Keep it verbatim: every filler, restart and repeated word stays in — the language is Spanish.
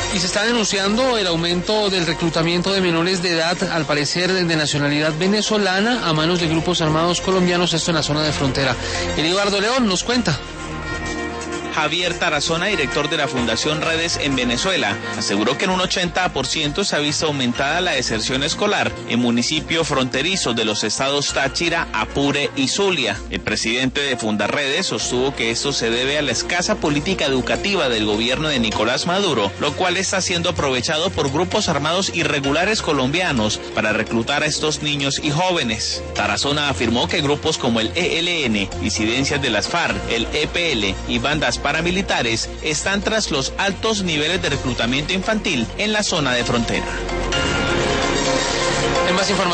Y se está denunciando el aumento del reclutamiento de menores de edad, al parecer de nacionalidad venezolana, a manos de grupos armados colombianos, esto en la zona de frontera. El Eduardo León nos cuenta. Javier Tarazona, director de la Fundación Redes en Venezuela, aseguró que en un ochenta por ciento se ha visto aumentada la deserción escolar en municipios fronterizos de los estados Táchira, Apure y Zulia. El presidente de Fundarredes sostuvo que esto se debe a la escasa política educativa del gobierno de Nicolás Maduro, lo cual está siendo aprovechado por grupos armados irregulares colombianos para reclutar a estos niños y jóvenes. Tarazona afirmó que grupos como el E L N, disidencias de las FARC, el E P L y bandas paramilitares están tras los altos niveles de reclutamiento infantil en la zona de frontera. En más información.